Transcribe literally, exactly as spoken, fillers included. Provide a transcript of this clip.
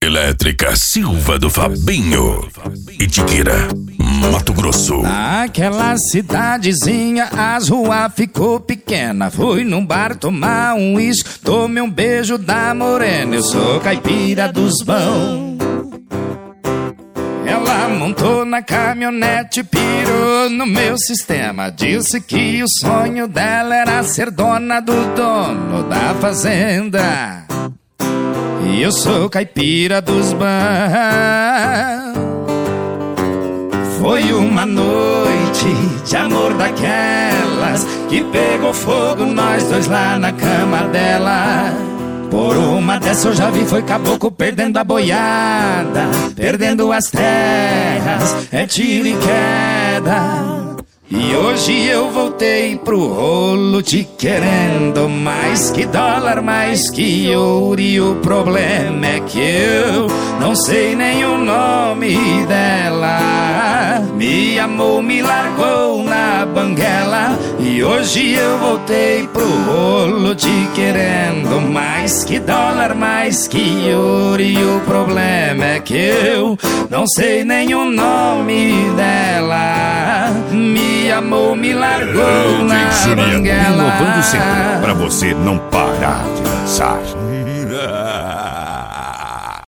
Elétrica Silva do Fabinho, Itiquira, Mato Grosso. Naquela cidadezinha as ruas ficou pequena. Fui num bar tomar um uísque, tomei um beijo da morena. Eu sou caipira dos bão. Ela montou na caminhonete, pirou no meu sistema. Disse que o sonho dela era ser dona do dono da fazenda. E eu sou caipira dos bão. Foi uma noite de amor daquelas que pegou fogo nós dois lá na cama dela. Por uma dessa eu já vi, foi caboclo perdendo a boiada, perdendo as terras, é tiro e queda. E hoje eu voltei pro rolo te querendo mais que dólar, mais que ouro. E o problema é que eu não sei nem o nome dela. Me amou, me largou na banguela. E hoje eu voltei pro rolo te querendo mais que dólar, mais que ouro. E o problema é que eu não sei nem o nome dela. Me amou, me largou É, na Juliano, banguela. inovando sempre pra você não parar de dançar.